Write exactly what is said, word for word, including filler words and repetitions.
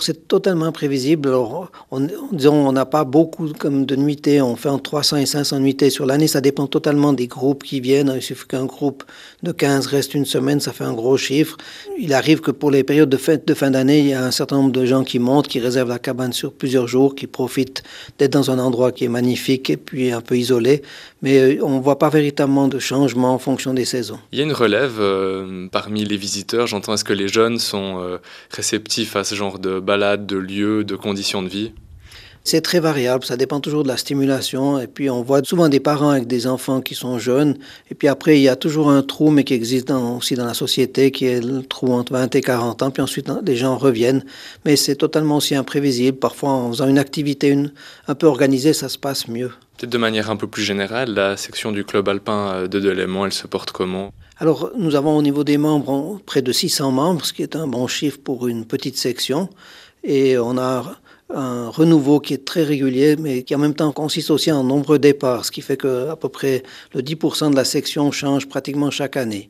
c'est totalement imprévisible. Alors, on, disons, on n'a pas beaucoup comme de nuitées, on fait entre trois cents et cinq cents nuitées sur l'année, ça dépend totalement des groupes qui viennent. Il suffit qu'un groupe de quinze reste une semaine, ça fait un gros chiffre. Il arrive que pour les périodes de fête de fin d'année, il y a un certain nombre de gens qui montent, qui réservent la cabane sur plusieurs jours, qui profitent d'être dans un endroit qui est magnifique et puis un peu isolé. Mais on ne voit pas véritablement de changement en fonction des saisons. Il y a une relève euh, parmi les visiteurs, j'entends, est-ce que les jeunes sont euh, réceptifs à ce genre de balades, de lieux, de conditions de vie? C'est très variable, ça dépend toujours de la stimulation. Et puis on voit souvent des parents avec des enfants qui sont jeunes. Et puis après, il y a toujours un trou, mais qui existe dans, aussi dans la société, qui est le trou entre vingt et quarante ans. Puis ensuite, les gens reviennent. Mais c'est totalement aussi imprévisible. Parfois, en faisant une activité une, un peu organisée, ça se passe mieux. Peut-être de manière un peu plus générale, la section du club alpin de Delémont, elle se porte comment? Alors, nous avons au niveau des membres près de six cents membres, ce qui est un bon chiffre pour une petite section. Et on a un renouveau qui est très régulier, mais qui en même temps consiste aussi en nombreux départs, ce qui fait qu'à peu près le dix pour cent de la section change pratiquement chaque année.